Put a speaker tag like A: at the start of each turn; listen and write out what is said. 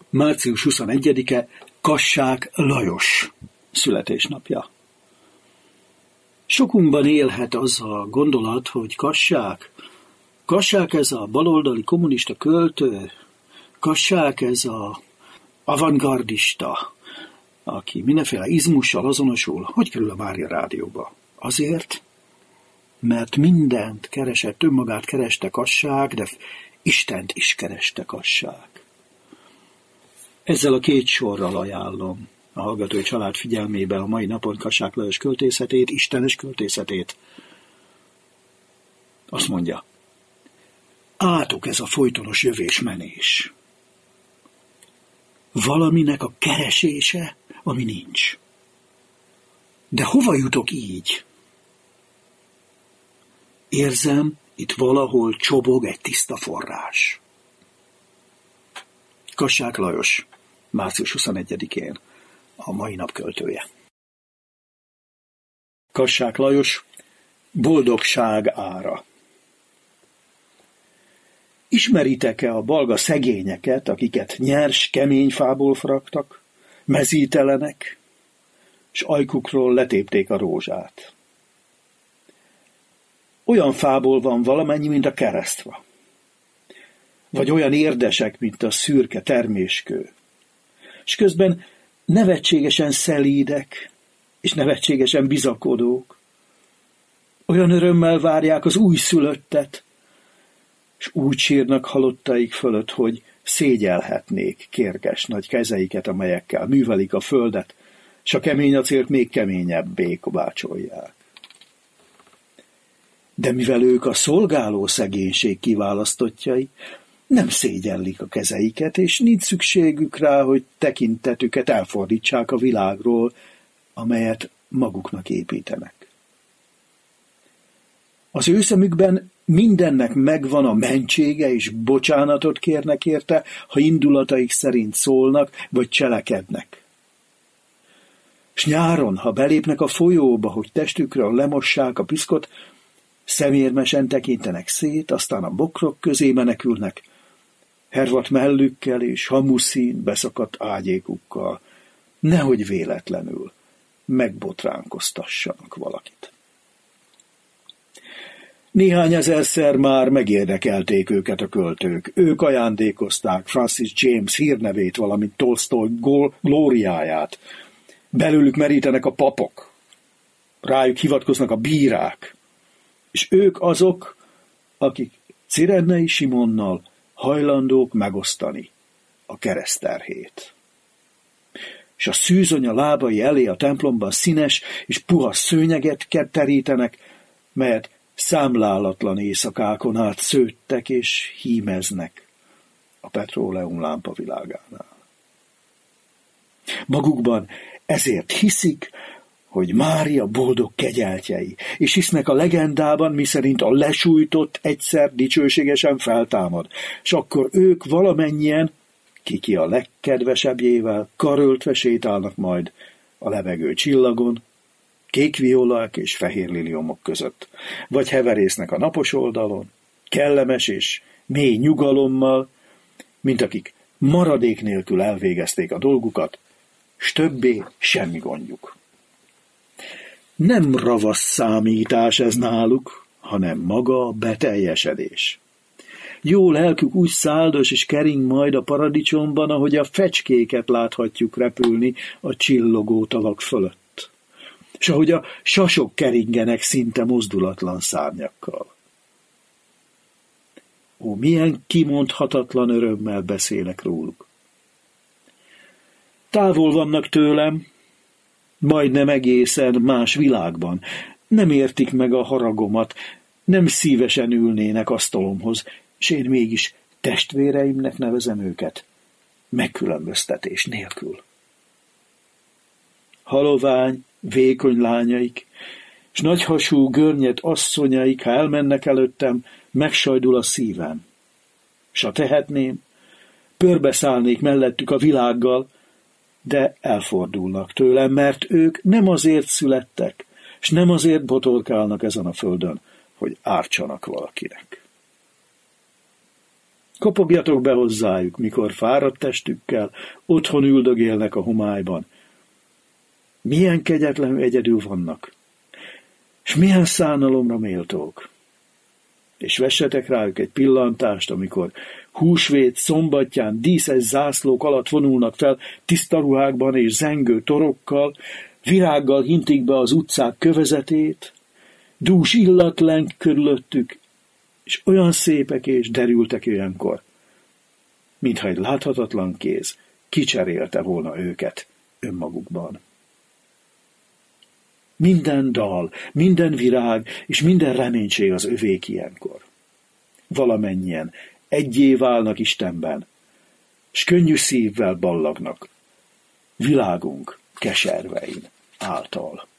A: Március 21-e Kassák Lajos születésnapja. Sokunkban élhet az a gondolat, hogy Kassák ez a baloldali kommunista költő, Kassák ez a avantgardista, aki mindenféle izmussal azonosul. Hogy kerül a Mária Rádióba? Azért, mert mindent keresett, önmagát kereste Kassák, de Istent is kereste Kassák. Ezzel a két sorral ajánlom a hallgatói család figyelmébe a mai napon Kassák Lajos költészetét, istenes költészetét. Azt mondja, átok ez a folytonos jövés-menés. Valaminek a keresése, ami nincs. De hova jutok így? Érzem, itt valahol csobog egy tiszta forrás. Kassák Lajos, március 21-én, a mai nap költője. Kassák Lajos, boldogság ára. Ismeritek-e a balga szegényeket, akiket nyers, kemény fából faragtak, mezítelenek, s ajkukról letépték a rózsát? Olyan fából van valamennyi, mint a keresztfa, vagy olyan érdesek, mint a szürke terméskő, és közben nevetségesen szelídek, és nevetségesen bizakodók. Olyan örömmel várják az újszülöttet, és úgy sírnak halottaik fölött, hogy szégyelhetnék kérges nagy kezeiket, amelyekkel művelik a földet, s a kemény acélt még keményebbé kovácsolják. De mivel ők a szolgáló szegénység kiválasztottjai, nem szégyellik a kezeiket, és nincs szükségük rá, hogy tekintetüket elfordítsák a világról, amelyet maguknak építenek. Az ő szemükben mindennek megvan a mentsége, és bocsánatot kérnek érte, ha indulataik szerint szólnak, vagy cselekednek. S nyáron, ha belépnek a folyóba, hogy testükről lemossák a piszkot, szemérmesen tekintenek szét, aztán a bokrok közé menekülnek, hervadt mellükkel és hamuszín beszakadt ágyékukkal, nehogy véletlenül megbotránkoztassanak valakit. Néhány ezerszer már megérdekelték őket a költők. Ők ajándékozták Francis James hírnevét, valamint Tolstoy glóriáját. Belőlük merítenek a papok, rájuk hivatkoznak a bírák, és ők azok, akik Cirennei Simonnal hajlandók megosztani a keresztterhét. És a szűzonya lábai elé a templomban színes és puha szőnyeget terítenek, melyet számlálatlan éjszakákon át szőttek és hímeznek a petróleum lámpa világánál. Magukban ezért hiszik, hogy Mária boldog kegyeltjei, és hisznek a legendában, miszerint a lesújtott egyszer dicsőségesen feltámad, és akkor ők valamennyien, ki a legkedvesebbjével, karöltve sétálnak majd a levegő csillagon, kék violák és fehér liliomok között, vagy heverésznek a napos oldalon, kellemes és mély nyugalommal, mint akik maradék nélkül elvégezték a dolgukat, s többé semmi gondjuk. Nem ravasz számítás ez náluk, hanem maga a beteljesedés. Jó lelkük úgy száldos és kering majd a paradicsomban, ahogy a fecskéket láthatjuk repülni a csillogó tavak fölött, és ahogy a sasok keringenek szinte mozdulatlan szárnyakkal. Ó, milyen kimondhatatlan örömmel beszélek róluk. Távol vannak tőlem, majdnem egészen más világban. Nem értik meg a haragomat, nem szívesen ülnének asztalomhoz, és én mégis testvéreimnek nevezem őket, megkülönböztetés nélkül. Halovány, vékony lányaik, s nagyhasú, görnyed asszonyaik, ha elmennek előttem, megsajdul a szívem. S ha tehetném, pörbeszállnék mellettük a világgal, de elfordulnak tőlem, mert ők nem azért születtek, s nem azért botorkálnak ezen a földön, hogy ártsanak valakinek. Kopogjatok be hozzájuk, mikor fáradt testükkel otthon üldögélnek a homályban. Milyen kegyetlenül egyedül vannak, és milyen szánalomra méltók. És vessetek rájuk egy pillantást, amikor húsvét szombatján díszes zászlók alatt vonulnak fel tiszta ruhákban és zengő torokkal, virággal hintik be az utcák kövezetét, dús illat leng körülöttük, és olyan szépek és derültek olyankor, mintha egy láthatatlan kéz kicserélte volna őket önmagukban. Minden dal, minden virág és minden reménység az övék ilyenkor. Valamennyien egyé válnak Istenben, s könnyű szívvel ballagnak világunk keservein által.